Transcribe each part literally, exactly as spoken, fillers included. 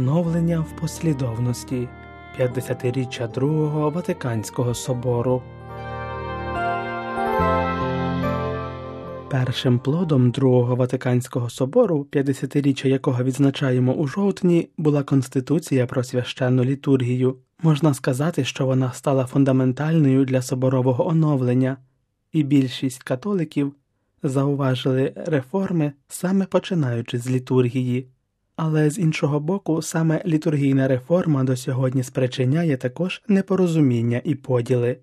Оновлення в послідовності. п'ятдесятиріччя Другого Ватиканського собору. Першим плодом Другого Ватиканського собору, п'ятдесятиріччя якого відзначаємо у жовтні, була Конституція про священну літургію. Можна сказати, що вона стала фундаментальною для соборового оновлення, і більшість католиків зауважили реформи саме починаючи з літургії. Але з іншого боку, саме літургійна реформа до сьогодні спричиняє також непорозуміння і поділи.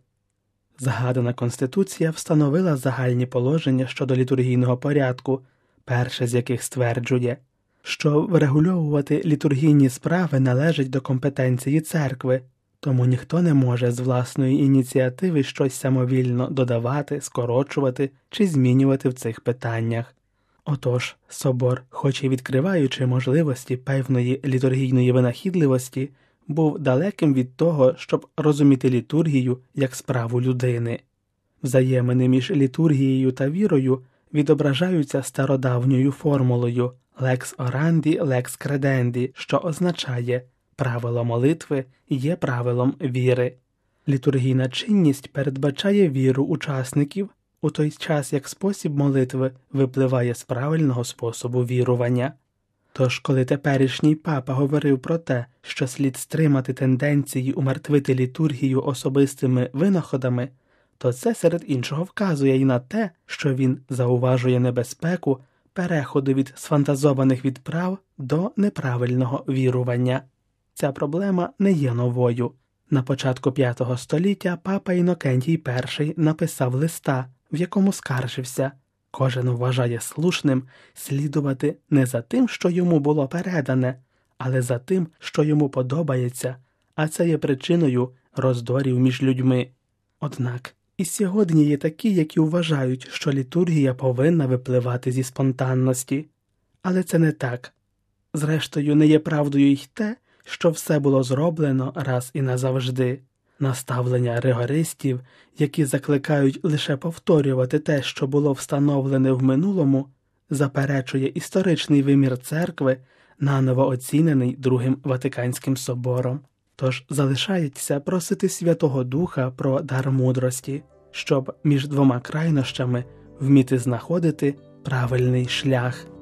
Згадана Конституція встановила загальні положення щодо літургійного порядку, перше з яких стверджує, що врегульовувати літургійні справи належить до компетенції церкви, тому ніхто не може з власної ініціативи щось самовільно додавати, скорочувати чи змінювати в цих питаннях. Отож, собор, хоч і відкриваючи можливості певної літургійної винахідливості, був далеким від того, щоб розуміти літургію як справу людини. Взаємини між літургією та вірою відображаються стародавньою формулою «lex orandi, lex credendi», що означає «правило молитви є правилом віри». Літургійна чинність передбачає віру учасників, у той час як спосіб молитви випливає з правильного способу вірування. Тож, коли теперішній папа говорив про те, що слід стримати тенденції умертвити літургію особистими винаходами, то це серед іншого вказує і на те, що він зауважує небезпеку переходу від сфантазованих відправ до неправильного вірування. Ця проблема не є новою. На початку п'ятого століття папа Інокентій перший написав листа, в якому скаржився: кожен вважає слушним слідувати не за тим, що йому було передане, але за тим, що йому подобається, а це є причиною роздорів між людьми. Однак і сьогодні є такі, які вважають, що літургія повинна випливати зі спонтанності. Але це не так. Зрештою, не є правдою й те, що все було зроблено раз і назавжди. Наставлення ригористів, які закликають лише повторювати те, що було встановлене в минулому, заперечує історичний вимір церкви, наново оцінений Другим Ватиканським собором. Тож залишається просити Святого Духа про дар мудрості, щоб між двома крайнощами вміти знаходити правильний шлях.